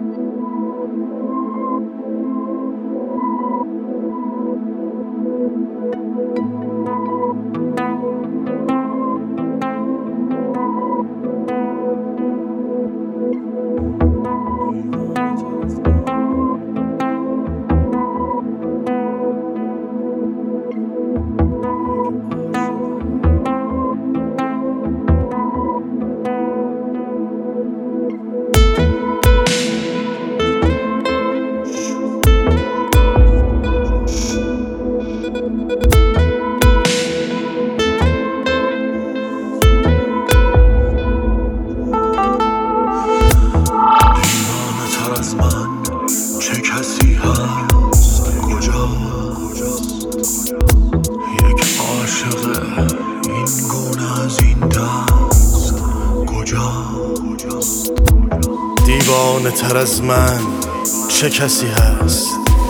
دیوانه تر از من چه کسی هست؟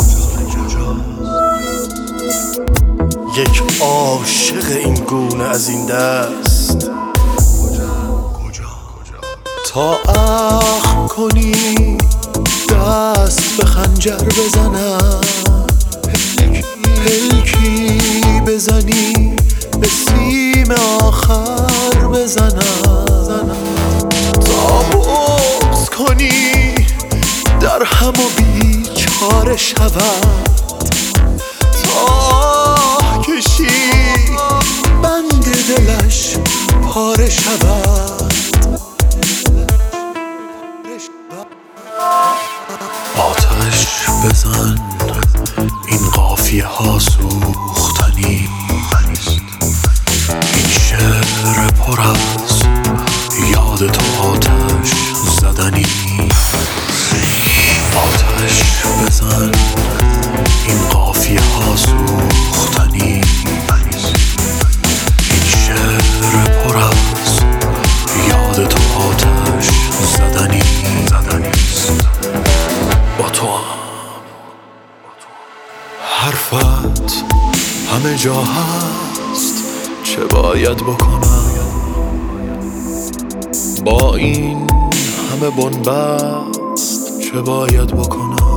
یک عاشق این گونه از این دست. تا اخم کنی دست به خنجر بزنم، پلکی بزنی به سیم آخر بزنم. تا بغض کنی در هم و بیچاره شود، تا کشی بند دلش پاره شود. آتش بزن این قافیه ها سوختنی، این شعر پر از یاد تو آتش زدنی. آتش بزن این قافیه ها سوختنی، این شعر پر از یاد تو آتش زدنی. با تو حرفت همه جا هست، چه باید بکنم با این همه بنبست؟ چه باید بکنم؟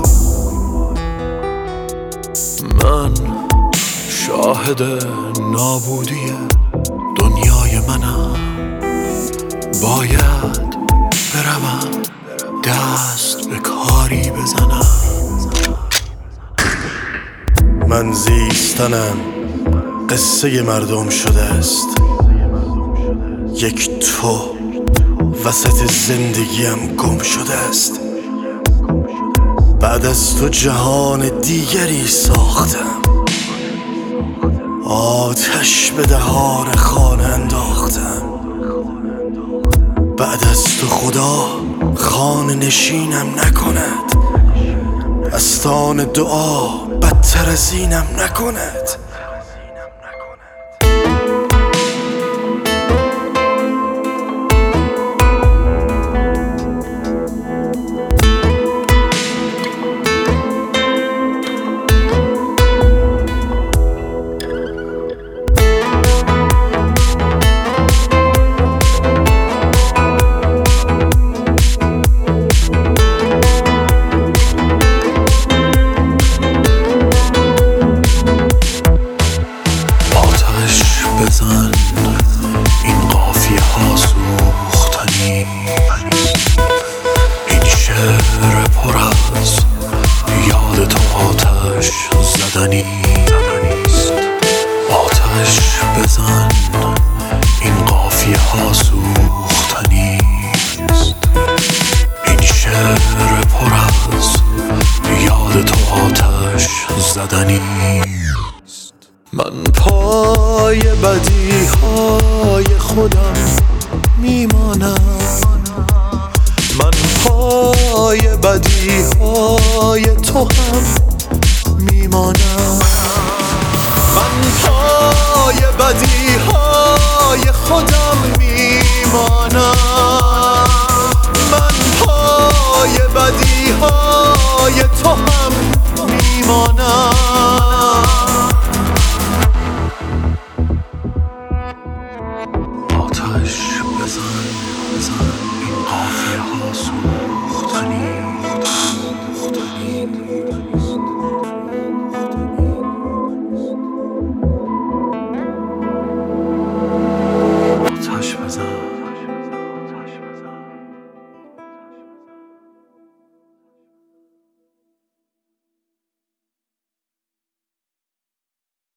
من شاهد نابودی دنیای منم، باید بروم دست به کاری بزنم. من زیستنم قصه مردم شده است، یک تو وسط زندگیم گم شده است. بعد از تو جهان دیگری ساختم، آتش به دهان خانه انداختم. بعد از تو خدا خانه نشینم نکند، استان دعا بدتر از اینم نکند. بزن این قافیه ها سوختنی، این شعر پر از یاد تو آتش زدنی. آتش بزن این قافیه ها سوختنی، این شعر پر از یاد تو آتش زدنی. من پای بدی های خودم میمانم، من پای بدی های تو هم میمانم. من پای بدی های خودم میمانم، من پای بدی های تو هم میمانم. آتش بزن این قافیه ها سوختنی، این